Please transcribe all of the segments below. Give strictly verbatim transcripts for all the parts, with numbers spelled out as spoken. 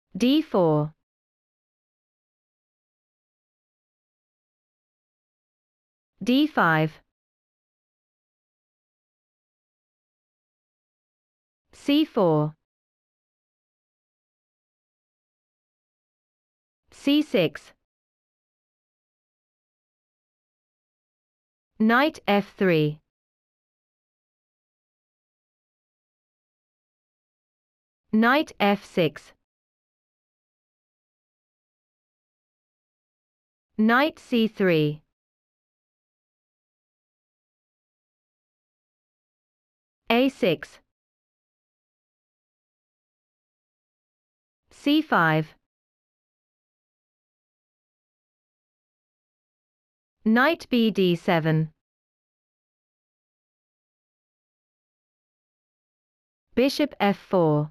d four, d five, c four, c six, knight f three, knight f six, knight c three, a six, c five, knight b d seven, bishop f four,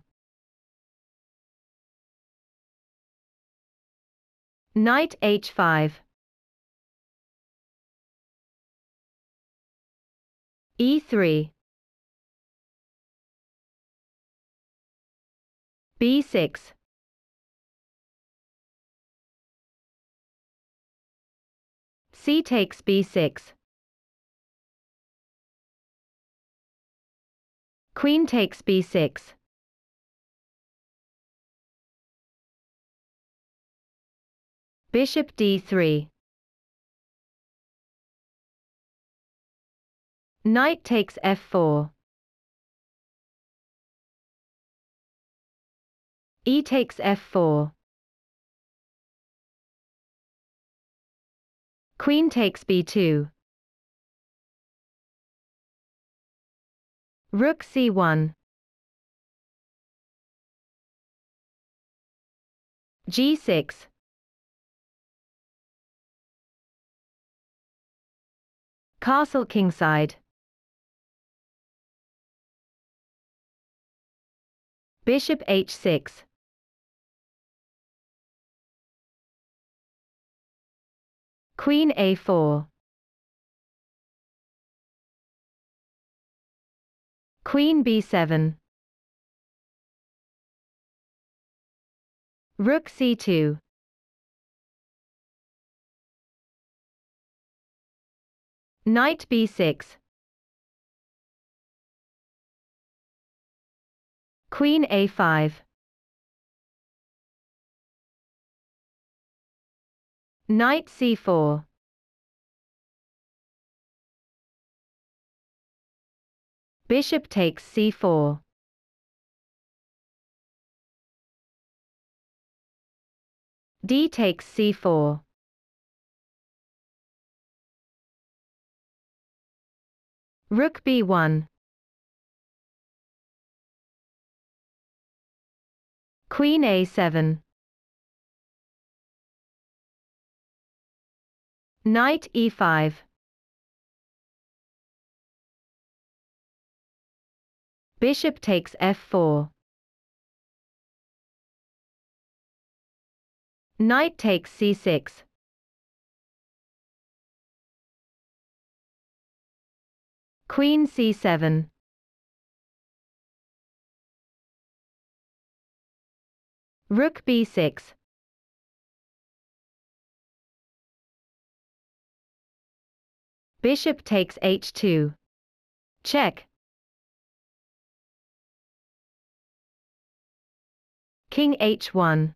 knight h five, e three, b six, c takes b six, queen takes b six, bishop d three, knight takes f four, e takes f four, queen takes b two, rook c one, g six, castle kingside, bishop h six, queen a four, queen b seven, rook c two, knight b six, queen a five, knight c four, bishop takes c four, d takes c four, rook b one, queen a seven, knight e five, bishop takes f four, knight takes c six, queen c seven, rook b six, bishop takes h two, check, king h one,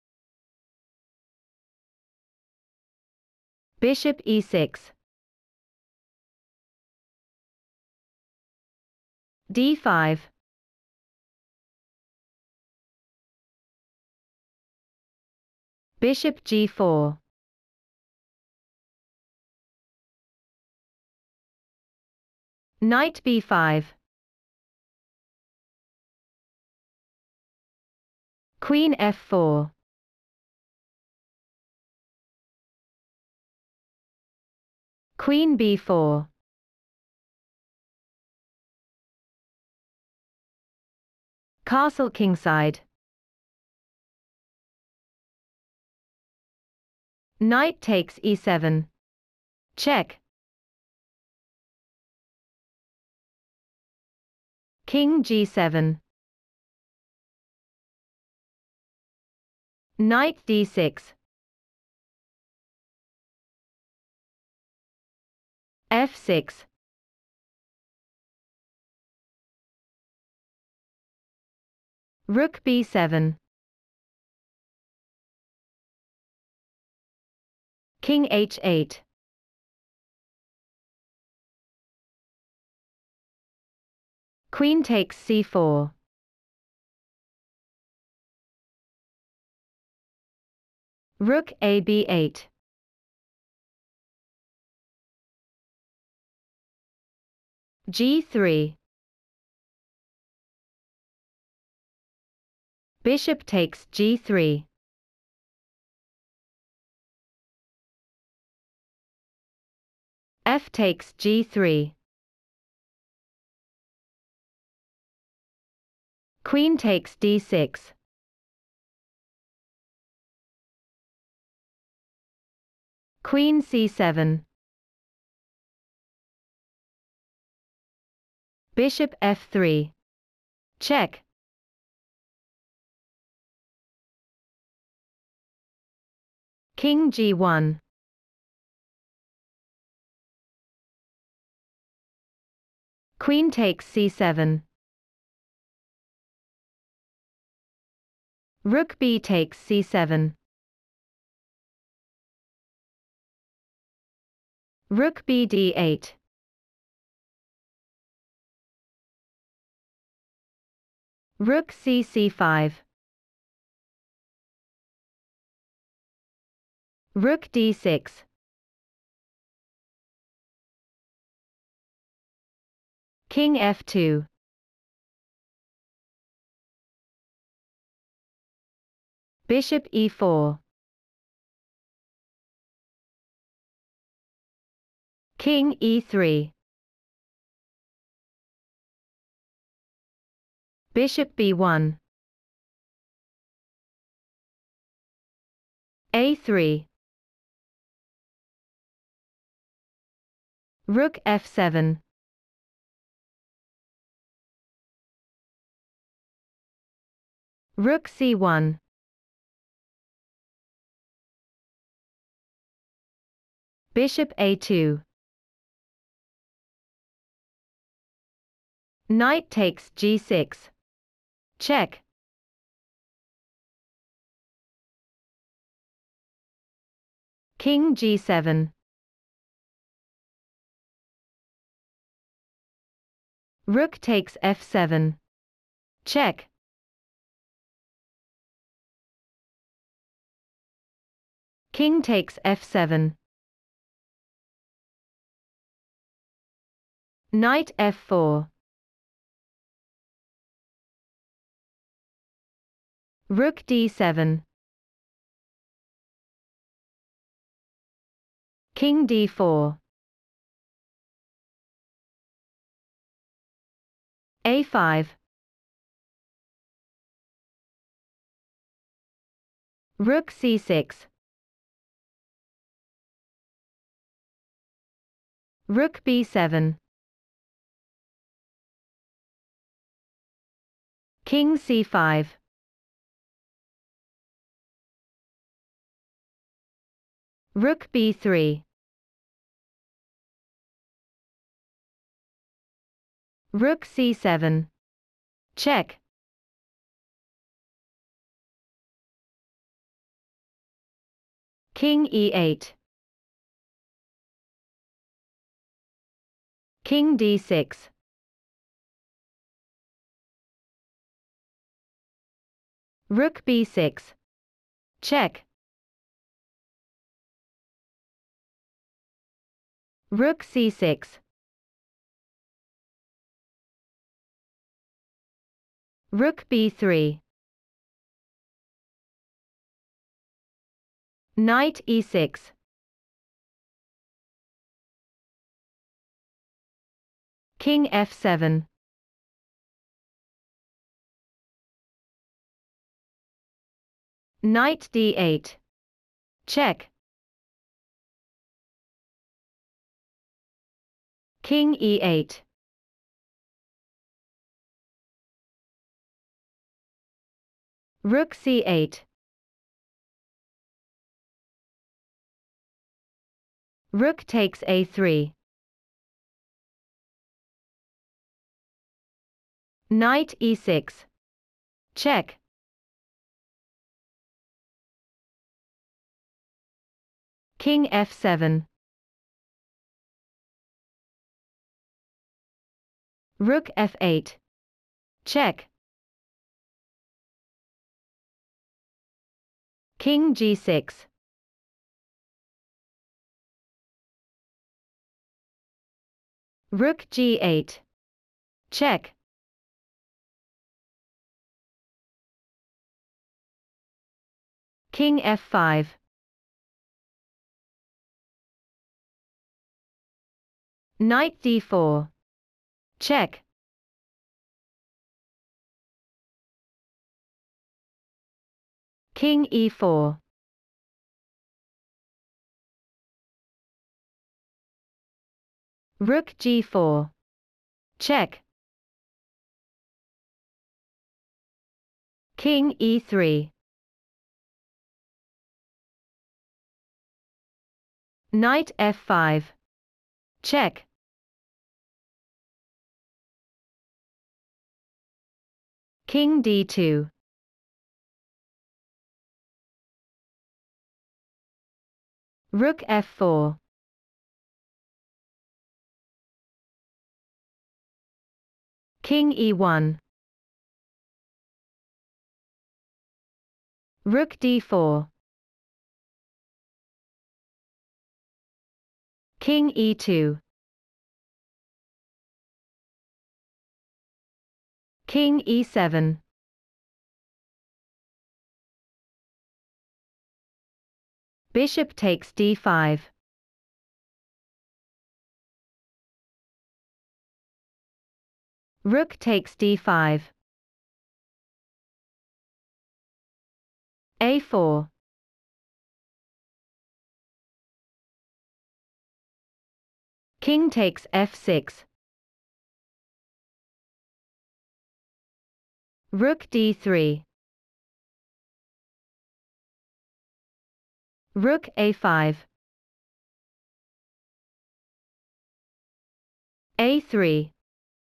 bishop e six, d five, bishop g four, knight b five, queen f four, queen b four, castle kingside, knight takes e seven, check, king g seven, Knight d six. f six. Rook b seven. King h eight. Queen takes c four. Rook a b eight. g three. Bishop takes g three. F takes g three. Queen takes d six. Queen c seven. Bishop f three. Check. King g one. Queen takes c seven. Rook b takes c seven. Rook b d eight. Rook c c five. Rook d six. King f two. Bishop e four. King e three. Bishop b one. a three. Rook f seven. Rook c one. Bishop a two. Knight takes g six. Check. King g seven. Rook takes f seven. Check. King takes f seven. Knight f four. Rook d seven. King d four. a five. Rook c six. Rook b seven. King c five. Rook b three. Rook c seven. Check. King e eight. King d six. Rook b six. Check. Rook c six. Rook b three. Knight e six. King f seven. Knight d eight. Check. King e eight. Rook c eight. Rook takes a three. Knight e six. Check. King f seven. Rook f eight. Check. King g six. Rook g eight. Check. King f five. Knight d four. Check. King e four. Rook g four. Check. King e three. Knight f five. Check. King d two. Rook f four. King e one. Rook d four. King e two. King e seven. Bishop takes d five. Rook takes d five. a four. King takes f six. Rook d three. Rook a five. a three.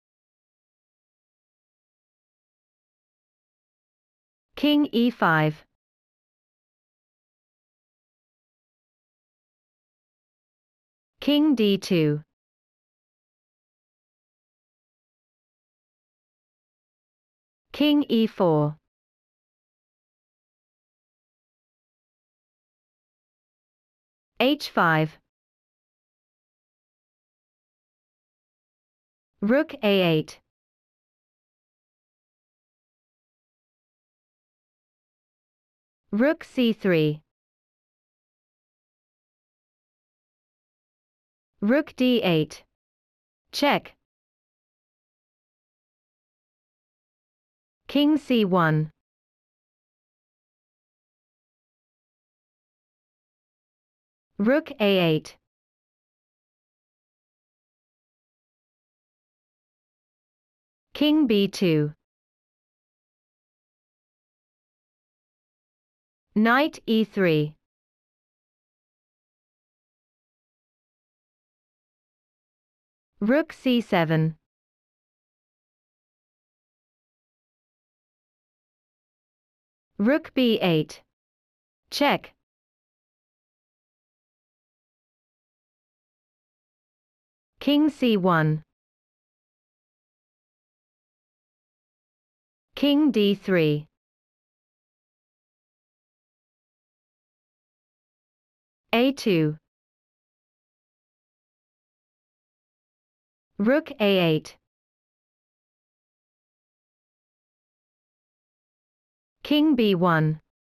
King e five. King d two. King e four. h five. Rook a eight. Rook c three. Rook d eight. Check. King c one. Rook a eight. King b two. Knight e three. Rook c seven. Rook b eight. Check. King c one. King d three. a two. Rook a eight. King b one.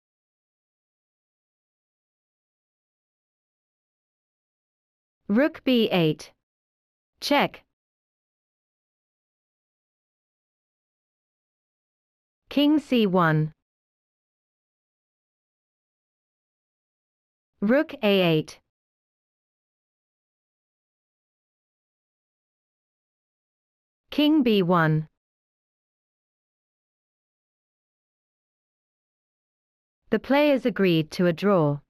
Rook b eight. Check. King c one. Rook a eight. King b one. The players agreed to a draw.